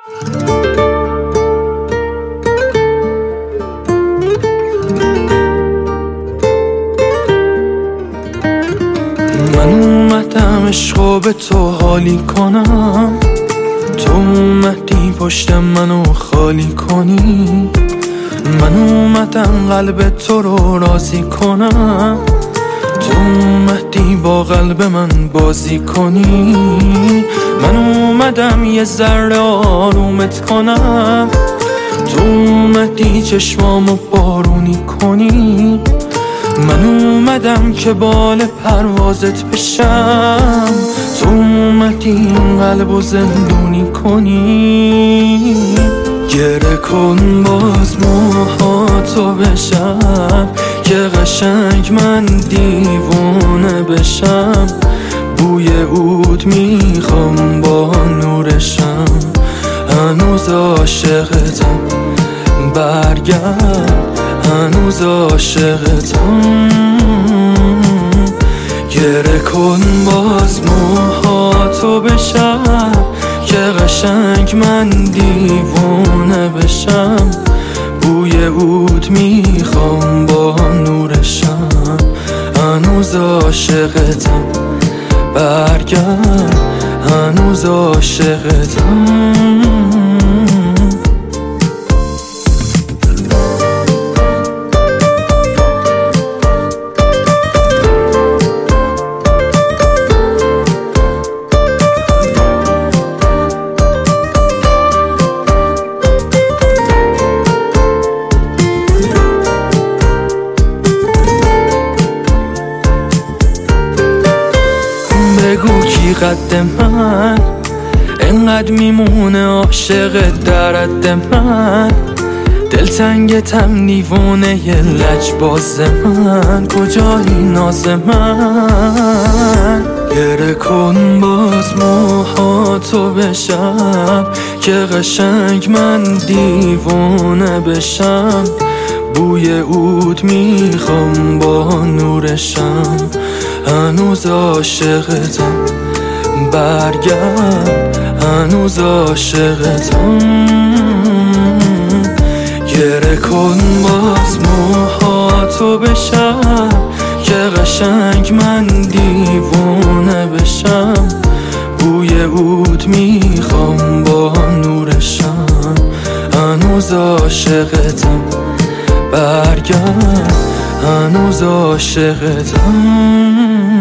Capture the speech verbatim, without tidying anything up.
من اومدم عشقو به تو حالی کنم، تو اومدی پشت منو خالی کنی. من اومدم قلب تو رو راضی کنم، تو اومدی با قلب من بازی کنی. من اومدم یه ذره آرومت کنم، تو اومدی چشمامو بارونی کنی. من اومدم که بال پروازت بشم، تو اومدی این قلبو زندونی کنی. گره کن باز موهاتو بشم که قشنگ من دیوونه بشم. بوی عود میخوام با نورشم، هنوز عاشقتم برگرد، هنوز عاشقتم. گره کن باز موهاتو بشم که قشنگ من دیوونه بشم. بوی عود میخوام با نورشم، هنوز عاشقتم برگرد، هنوز عاشقتم. بگو کی قد من انقدر میمونه عاشق در حد من. دلتنگتم دیوونه ی لجباز من، کجایی ناز من. گره کن باز موهاتو بشم که قشنگ من دیوونه بشم. بوی عود میخوام با نورشم، هنوز عاشقتم برگرد، هنوز عاشقتم. گره کن باز موهاتو بشم که قشنگ من دیوونه بشم. بوی عود میخوام با نورشم، هنوز عاشقتم برگرد، هنوز عاشقتم.